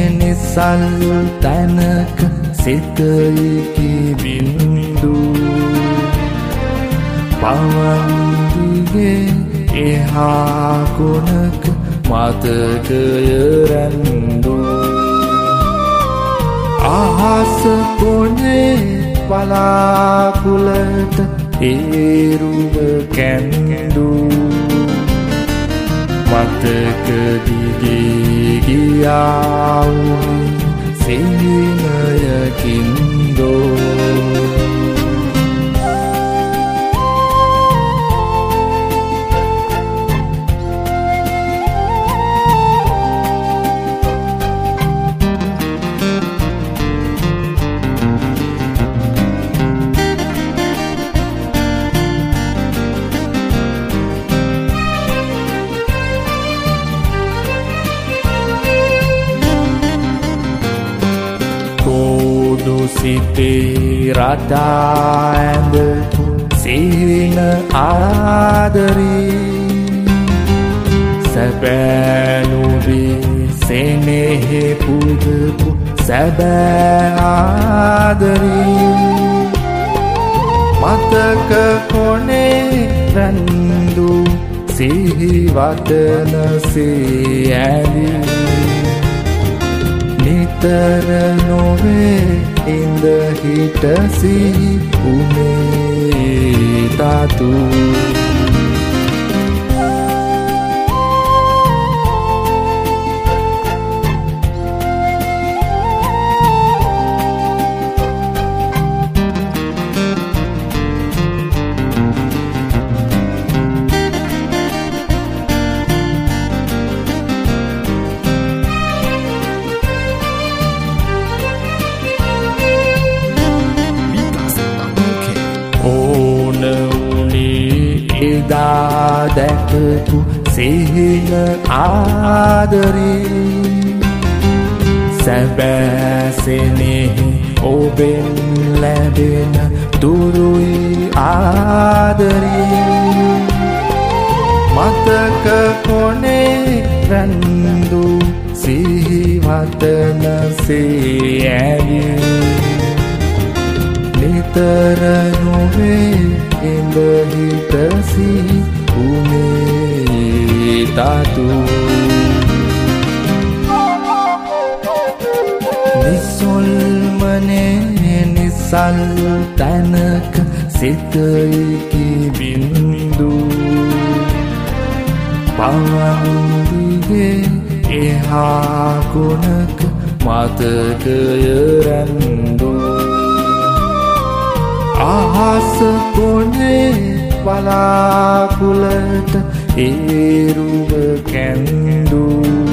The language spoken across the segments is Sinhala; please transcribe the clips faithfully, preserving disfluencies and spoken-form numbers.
නිසල් තැනක සිතයි බින්දු පවන්දිගේ එහා කොනක මතකය රැන්දු අහස කොනේ පලාකුලට ඒරුව කැන්දු මතක දිගේ ගියාවුනි සිහිනයකින්දෝ සිතේ රටා ඇඳපු සිහින ආදරේ සැබෑනුවේ සෙනෙහෙ පුදපු සැබෑ ආදරේ මතක කොනේ රැන්දු සිහිවතනසේ ඇලී නිතර නොවේ ඉඳ හිට සිහි උනේ තාතු එදා දැකපු සිහින ආදරේ සැබෑ සෙනෙහි ඔබෙන් ලැබෙන දුරුයි ආදරේ මතක කොනේ රැන්දු සිහිවතනසේ ඇලී නිතර නොවේ ඉඳ හිට සිහි උනේ තාතු නිසොල්මනේ නිසල් තැනක සිතයි බින්දු පවන්දිගේ එහා කොනක මතකය රැන්දු අහස කොනේ පලාකුලට ඒරුව කැන්දු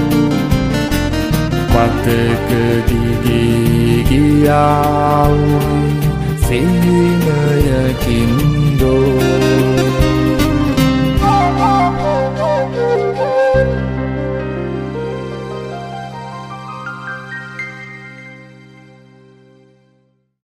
මතක දිගේ ගියාවුනි සිහිනයකින්දෝ